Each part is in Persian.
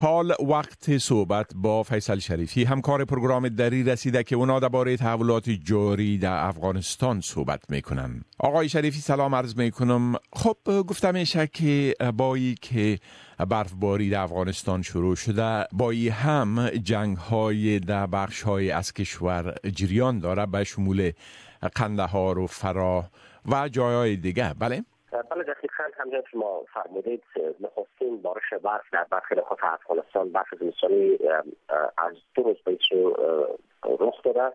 حال وقت صحبت با فیصل شریفی، همکار پروگرام دری رسیده که اونا درباره تحولات جاری در افغانستان صحبت میکنن. آقای شریفی سلام عرض میکنم. خب گفتم میشه که بایی که برفباری در افغانستان شروع شده، بایی هم جنگ های در بخش های از کشور جریان داره به شمول قندهار و فراه و جایهای دیگه. بله دقیقاً همونجا که ما فرمودید، نخستین بارش برف در برخی نقاط افغانستان برف زمستانی از 2 روز پیش رخ داده.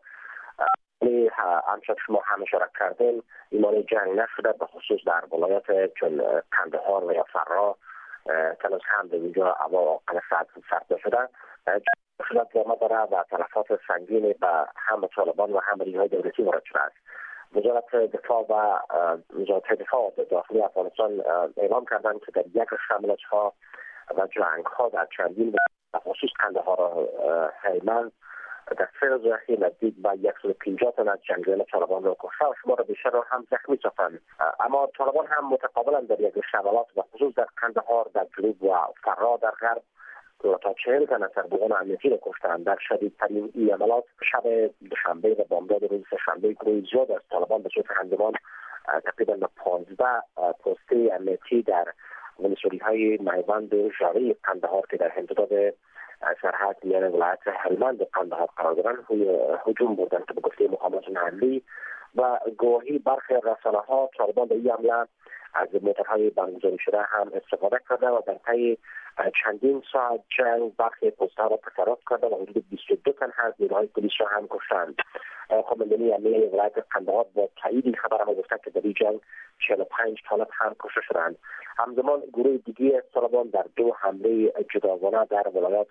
همچنان شما هم اشاره کردین ایمانی جنگ نشده، به خصوص در ولایات چون قندهار و یا فراه تنوز هم به اینجا هوا سرد نشده. جنگ ادامه داره و تلفات سنگین به هم طالبان و هم نیروهای دولتی وارد شده است. وزارت دفاع و وزارت دفاع داخلی افغانستان اعلام کردند که در یک حملات ها و جنگ ها در چندین و خصوص قندهار و هلمند در 3 روز اخیر نزدیک به 150 تن از جنگجویان طالبان را کشته و شمار بیشتر را هم زخمی ساختند. اما طالبان هم متقابلا در یک حملات و خصوص در قندهار در جنوب و فراه در غرب تا 40 تن از سربازان امنیتی را کشتند. در شدیدترین این عملات شب دوشنبه و بامداد روز سه‌شنبه گروه زیاد از طالبان به صورت هنگمان تقریبا 15 پسته امنیتی در ولسوالی‌های میوند و ژاوی قندهار که در امتداد سرحد میان ولایت هلمند و قندهار قرار دارند هجوم بردند که به گفته مقامات محلی و گواهی برخی رسانه‌ها طالبان به این حمله از موتورهای برگزاری شده هم استفاده کرده و در طی چندین ساعت جنگ برخی پست‌ها را پرتاب کرده و حدود 22 تن از نیروهای پلیس را هم کشتند. قماندانی امنیتی ولایت قندهار با تایید این خبر هم گفته که در این جنگ 45 طالب هم کشته شدند. همزمان گروه دیگه طالبان در 2 حمله جداگانه در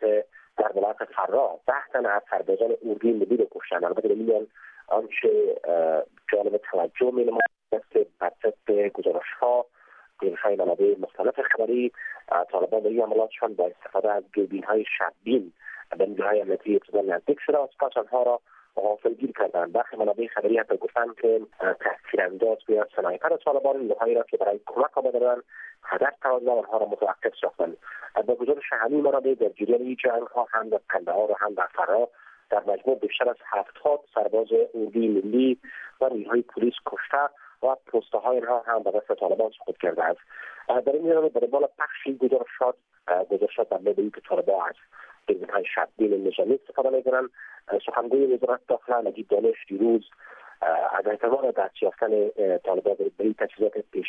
ولایت فراه 10 تن از سربازان اردوی ملی را کشتند. البته میلیون آنچه جالب توجه می‌نماید که بر طبق گزارش‌ها های منابع مختلف خبری طالبان به این عملاتشان با استفاده از دوربین‌های شب‌بین به نیروهای امنیتی ابتدا نزدیک شده و سپس آنها را غافلگیر کردند. برخی منابع خبری حتی گفتند که تاثیرانداز بیاد سنایپر طالبان نیروهایی را که برای کمک آمدند هدف قرار داد آنها را متوقف ساختند. با گزارش همین منابع در جریان این جنگ‌ها هم در قندهار و هم در فراه در مجموع بیشتر از 70 سرباز اردوی ملی و نیروهای پلیس کشته و پست‌های آنها هم به دست طالبان سقوط کرده است. در این میان به دنبال پخشی گزارشات در مورد اینکه طالبان از دوربین‌های شب‌بین نظامی استفاده می‌کنند، سخنگوی وزارت داخله نجیب دانش دیروز از احتمال دست یافتن طالبان به این تجهیزات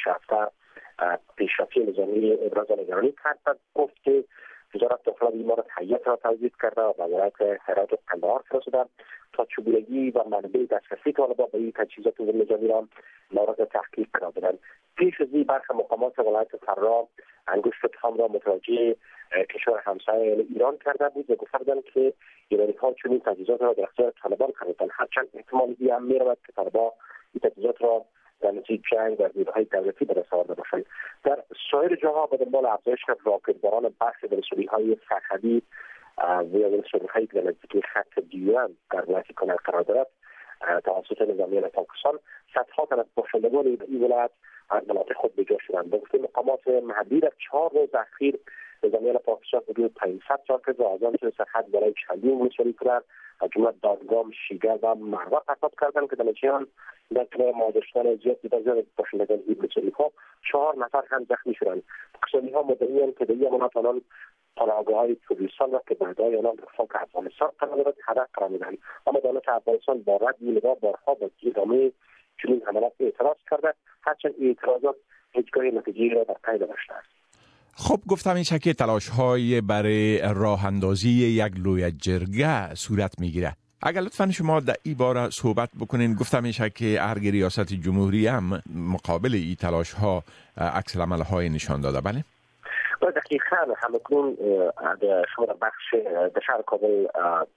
پیشرفتی نظامی ابراز نگرانی کرد و گفت که وزارت داخله این مورد هیئت را توضیح کرده و به ولایت هرات و قندهار فرستاده تا چگونگی و منبع دسترسی طالبان به این تجهیزات نظامی را مورد تحقیق قرار دادند. پیش از این برخی مقامات ولایت فراه انگشت تام را متوجه کشور همسایه ایران کرده بود و گفته بودند که ایرانی‌ها چنین تجهیزات را در اختیار طالبان قرار دادند. هرچند احتمال این هم می‌رود که طالبان این تجهیزات را در نتیجه جنگ در نیروهای دولتی به دست آورده باشند. در سایر جاها به دنبال افزایش راکدباران برخی ولسوالی‌های سرحدی و ولسوالی‌هایی که در نزدیکی خط دیوان در ولایت کنر قرار دارد توسط نظامیان پاکستان صدها تن از باشندگان این ولایت از مناطق خود بجا شدند. به گفته مقامات محلی در 4 روز اخیر نظامیان پاکستان حدود 500 راکد را از آن سرحد برای چندین ولسوالی کنر از جمله دادگام، شیگر و مروه پرتاب کردند که در نتیجه در کنار مادرشتن زیاد از باشندگان این ولسوالی‌ها 4 نفر هم زخمی شدند. پاکستانی‌ها مدعی‌اند که در این عملیات آنان پناهگاه‌های توریستان را که بعدای آنان در خاک افغانستان قرار دارد هدف قرار می‌دهند. اما دولت افغانستان با رد این نگاه بارها با ادامه چنین حملات اعتراض کرده، هرچند اعتراضات هیچگاه نتیجه‌ای را در پی نداشته است. خب گفتم این که تلاش‌های برای راه اندازی یک لوی جرگه صورت می‌گیره. اگر لطفاً شما در این باره صحبت بکنین. گفتم این که ارگ ریاست جمهوری هم مقابل این تلاش‌ها عکس العمل‌های نشان داده. بله؟ دقیقاً همکنون شما در بخش در شهر کابل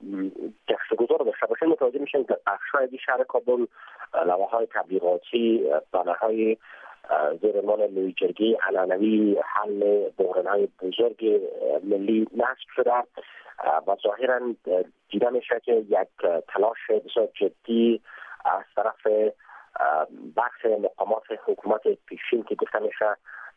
گشتگذار داشته باشید متوجه میشن که بخش‌های شهر کابل لوحه‌های تبلیغاتی، بنرهای زیر عنوان لوی جرگه علنوی حل بحران‌های بزرگ ملی نصب شده و ظاهراً دیده میشه که یک تلاش بسیار جدی از طرف بخش مقامات حکومت پیشین که گفته میشه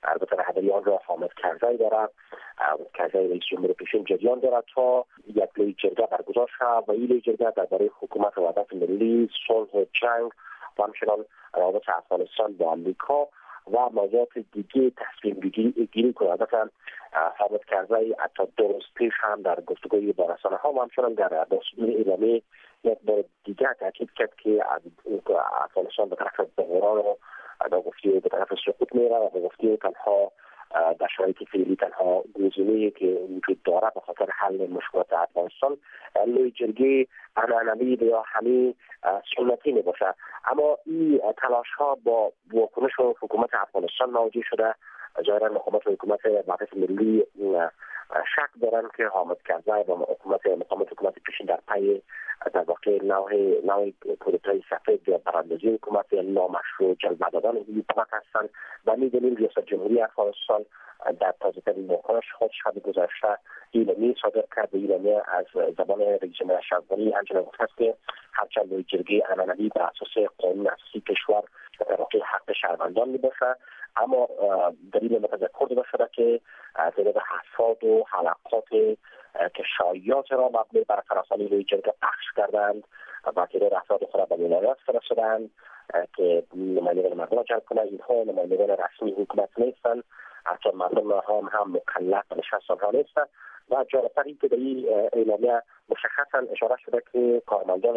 البته رهبری آن را حامد کرزی دارد. کرزی رئیس جمهور پیشین جریان دارد تا یک لوی جرگه برگزار شود و این لوی جرگه درباره حکومت وحدت ملی، صلح، جنگ و همچنان روابط افغانستان با آمریکا و موضوعات دیگه تصمیم گیری کنه. البته حامد کرزی حتی 2 روز پیش هم در گفتگوی با رسانه‌ها و همچنان در دستور اعلامی یک بار دیگر تاکید کرد که افغانستان به طرف بحران و گفتی به طرف سقوط میره و به گفتی تنها در شرایط فعلی تنها گزینه‌ای که وجود داره به خاطر حل مشکلات افغانستان لوی جرگه عنعنوی یا همین سنتی میباشه. اما این تلاش ها با واکنش حکومت افغانستان مواجه شده. ظاهرا حکومت وحدت ملی شک دارن که حامد کرزی و حکومت پیشین در پی در واقع نوع کودتای سفید یا براندازی حکومت یا نامشروع جلب دادن حکومت هستند و می‌دونیم ریاست جمهوری افغانستان در تازه‌ترین واکنش خود شب گذشته اعلامیه صادر کرد. اعلامیه از زبان رئیس جمهور اشرف غنی همچنین گفت است که هرچند لوی جرگه عنعنوی بر اساس قانون اساسی کشور در واقع حق شهروندان میباشه، اما دلیل متذکر داده شده که تعداد حساب و حلقات که شایعات را مبنی بر فراسانی لوی جرگه پخش کردند و تعداد افراد خود به ولایات فرستادند که نمایندگان مردم را جلب کنند. اینها نمایندگان رسمی حکومت نیستند، حتی مردم هم مکلف به نشست آنها نیستند و جالب‌تر این که در این اعلامیه مشخصا اشاره شده که کارمندان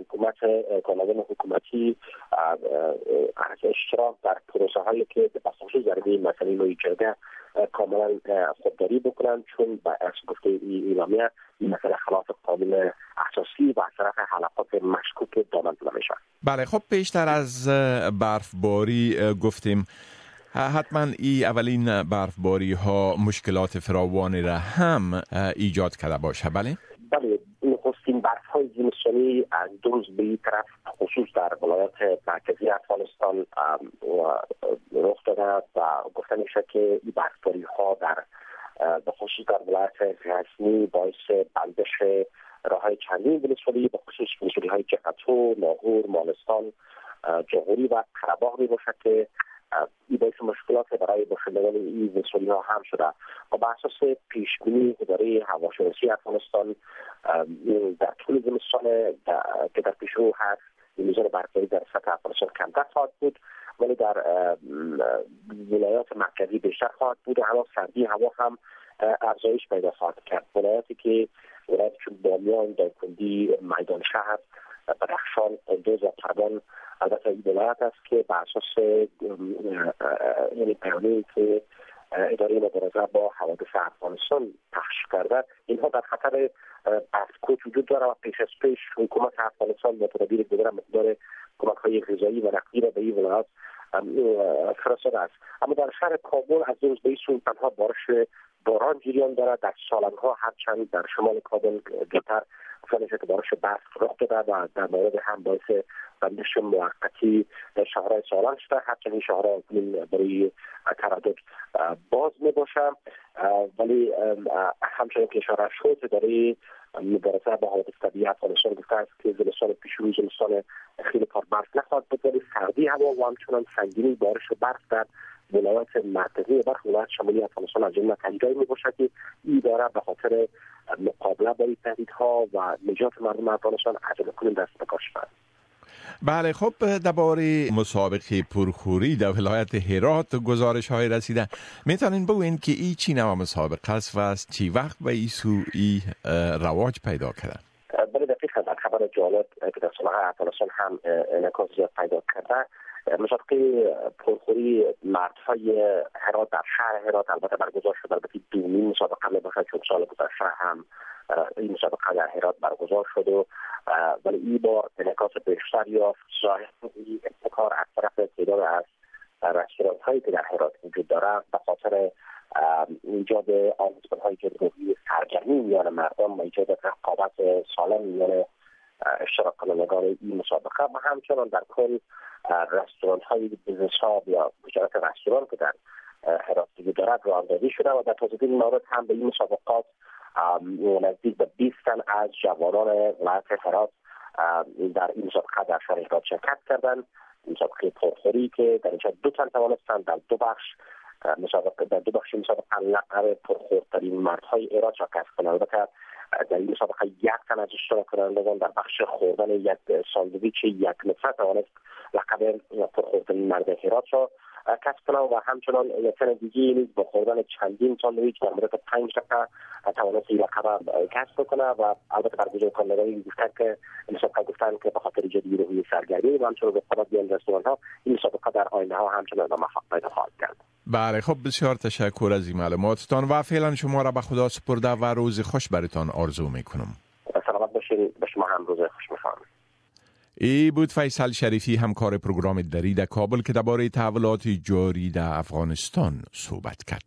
حکومتی از اشتراک در پروسه هایی که به خصوص در این مسئله لوی جرگه کاملا خودداری بکنند، چون با گفته این اعلامیه این مسئله خلاف قانون اساسی و از طرف حلقات مشکوک دامن زده میشه. بله، خب پیشتر از برفباری گفتیم حتما این اولین برفباری ها مشکلات فراوانی را هم ایجاد کرده باشه. بله نخستین برف های زمستانی از 2 روز به این طرف خصوص در ولایات مرکزی افغانستان رخ داده و گفته میشه که این برفباری ها به خصوص در ولایت غزنی باعث بندش راه های چندین ولسوالی به خصوص ولسوالی های جغتو، لاهور، مالستان، جغوری و قره‌باغ می باشد که این باعث مشکلات برای باشندگان این ولسوالی ها هم شده و بر اساس پیشبینی اداره هواشناسی افغانستان در طول زمستان که در پیشرو هست میزان برفباری در سطح افغانستان کمتر خواهد بود، ولی در ولایات مرکزی بیشتر خواهد بود. اما سردی هوا هم افزایش پیدا خواهد کرد. ولایاتی که چون بامیان، دایکنډي، میدان شهر، بدخشان، قندوز و پروان البته این ولایت است که بر اساس یعنی بیانیه‌ای که اداره مبارزه با حوادث افغانستان پخش کرده، اینها در خطر برفکوچ وجود داره و پیش از پیش حکومت افغانستان با تدابیر دیگر مقدار کمک‌های غذایی و نقدی را به این ولایت فرستاده است. اما در شهر کابل از روز به این سو تنها بارش باران جریان دارد. در سالن‌ها هرچند در شمال کابل گرمتر گفتن که بارش برف رخ داده و در مورد هم باعث بندش موقتی شهرهای سالن شده، هرچند این شهرها برای تردد باز می باشه، ولی همچنین که اشاره شد داره مبارزه با حوادث طبیعی افغانستان گفته است که زمستان پیشرو زمستان خیلی کار برف نخواهد بود، ولی سردی هوا و همچنان سنگینی بارش برف در ولایات مرکزی و برخی ولایات شمالی افغانستان از جمله تنجایی می باشد که این داره به خاطر مقابله با این تهدیدها و نجات مردم افغانستان عجله کنند دست به کار شود. بله، خب درباره مسابقه پرخوری در ولایت هرات گزارش های رسیده. میتونین بگوین که این چی نوع مسابقه است و از چی وقت به این سو رواج پیدا کرده؟ بله، دقیقاً در خبر جالب که در سالهای افغانستان هم انعکاس زیاد پیدا کرده. مسابقه پرخوری مردهای هرات در شهر هرات البته برگزار شد. البته دومین مسابقه میباشد چون سال گذشته هم این مسابقه در هرات برگزار شد و ولی این بار انعکاس بیشتر یافت. ظاهراً این ابتکار از طرف تعداد از رستوران هایی که در هرات وجود دارد به خاطر ایجاد آموزش های جدی سرگرمی میان مردم و ایجاد رقابت سالم میان اشتراک کنندگان این مسابقه و همچنان در کل رستوران های بیزنس ها یا تجارت رستوران که در هرات وجود دارد راهاندازی شده و در تازگی مورد هم به این مسابقات نزدیک به 20 تن از جوانان ولایت هرات در این مسابقه در شهر هرات شرکت کردند. مسابقه پرخوری که در اینجا 2 تن توانستند در 2 بخش مسابقه در دو بخش مسابقه لقب پرخوردترین مردهای ایران را کسب کنند. البته در این مسابقه یک تن از اشتراک کنندگان در بخش خوردن یک ساندویچ یک متر توانست لقب پرخوردترین مرد هرات را کسب کنند و همچنان یک تن دیگه نیز با خوردن چندین ساندویچ در مدت 5 دقیقه توانست این لقب کسب کنه و البته برگزار کنندگان گفتند که مسابقه گفتند که به خاطر ایجاد روحیه سرگرمی و همچنان رقابت بین رستوران‌ها این مسابقه در آینده ها همچنان ادامه پیدا خواهد کرد. بله، خب بسیار تشکر از این معلوماتتان و فعلا شما را به خدا سپرده و روز خوش براتان آرزو میکنم. سلامت باشین. به شما هم روز خوش میخوام. ای بود فیصل شریفی، همکار پروگرام دری در کابل که درباره تحولات جاری در افغانستان صحبت کرد.